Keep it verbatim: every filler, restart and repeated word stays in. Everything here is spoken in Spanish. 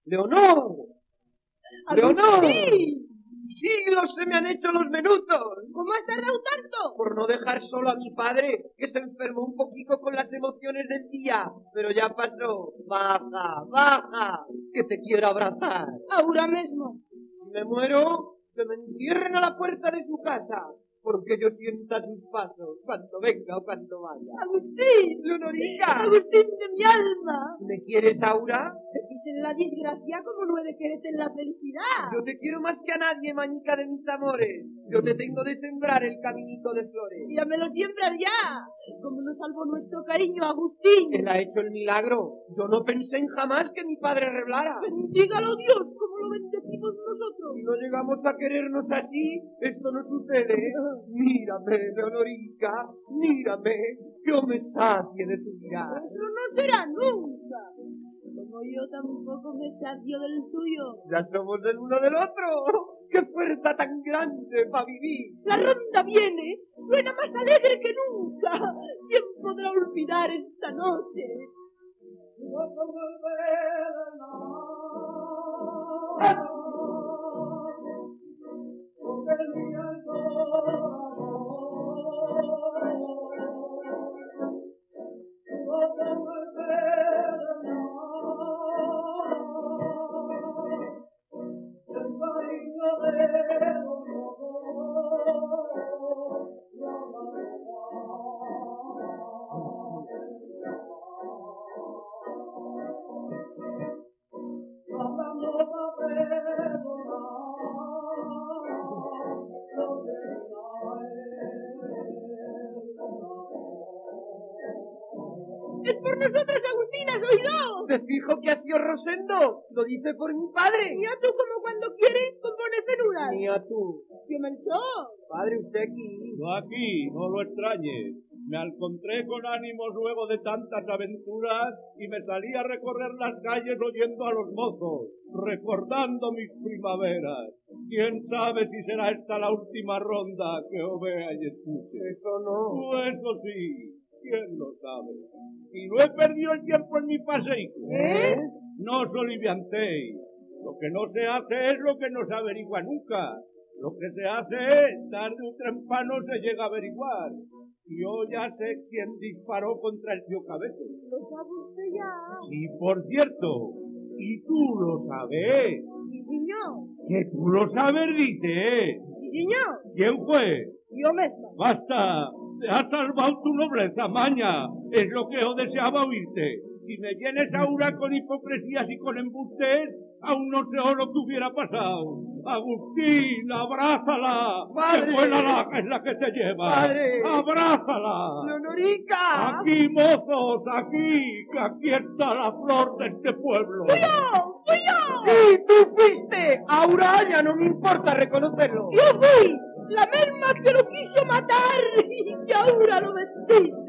¡Leonor! ¡Leonor! ¡Sí! ¡Siglos se me han hecho los menudos! ¿Cómo has tardado tanto? Por no dejar solo a mi padre, que se enfermó un poquito con las emociones del día. Pero ya pasó. Baja, baja, que te quiero abrazar. Ahora mismo. Si me muero, que me encierren a la puerta de su casa, porque yo sienta sus pasos cuando venga o cuando vaya. ¡Agustín! ¡Leonorita! ¡Agustín de mi alma! ¿Me quieres, Aura? Te en la desgracia como no he de quererte en la felicidad. Yo te quiero más que a nadie, manica de mis amores. Yo te tengo de sembrar el caminito de flores. Ya me lo siembras ya. Como nos salvó nuestro cariño, Agustín. Él ha hecho el milagro. Yo no pensé en jamás que mi padre reblara. Bendígalo Dios, como lo bendecimos nosotros. Si no llegamos a querernos así, esto no sucede. Mírame, Leonorica, mírame, yo me sacie de tu mirada. Eso no será nunca. Como yo tampoco me sacio del tuyo. Ya somos del uno del otro. ¡Qué fuerza tan grande para vivir! La ronda viene, suena más alegre que nunca. ¿Quién podrá olvidar esta noche? ¡Es por nosotros, Agustín! ¿Has oído? Te fijo que ha sido Rosendo. Lo dice por mi padre. Ni a tú como cuando quieres compones cenuras. Ni a tú. ¡Tío Melchor! Padre, usted aquí. Yo aquí, no lo extrañes. Me encontré con ánimos luego de tantas aventuras y me salí a recorrer las calles oyendo a los mozos, recordando mis primaveras. ¿Quién sabe si será esta la última ronda que os vea y escuche? Eso no. Pues eso sí, ¿quién lo sabe? Y no he perdido el tiempo en mi paseico. ¿Eh? No os oliviantéis. Lo que no se hace es lo que no se averigua nunca. Lo que se hace es, tarde o temprano se llega a averiguar. Y yo ya sé quién disparó contra el tío Cabezo. ¿Lo sabe usted ya? Y por cierto, y tú lo sabes. Sí, señor. Que tú lo sabes, dice. Sí, señor. ¿Quién fue? Yo misma. Basta, te has salvado tu nobleza, maña. Es lo que yo deseaba oírte. Si me vienes ahora con hipocresías y con embustes, aún no sé lo que hubiera pasado. Agustín, abrázala. ¡Padre! ¡Qué buena laja es la que te lleva! ¡Padre! ¡Abrázala! ¡Leonorica! Aquí, mozos, aquí, que aquí está la flor de este pueblo. ¡Fui yo! ¡Fui yo! ¡Sí, tú fuiste! Aura, ya no me importa reconocerlo. ¡Yo fui! La misma que lo quiso matar y que ahora lo bendice.